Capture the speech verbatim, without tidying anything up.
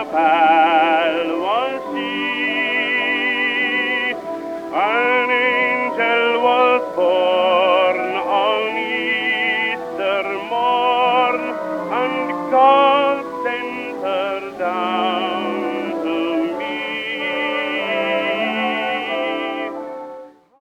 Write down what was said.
chapel was he. An angel was born on Easter morn, and God sent her down.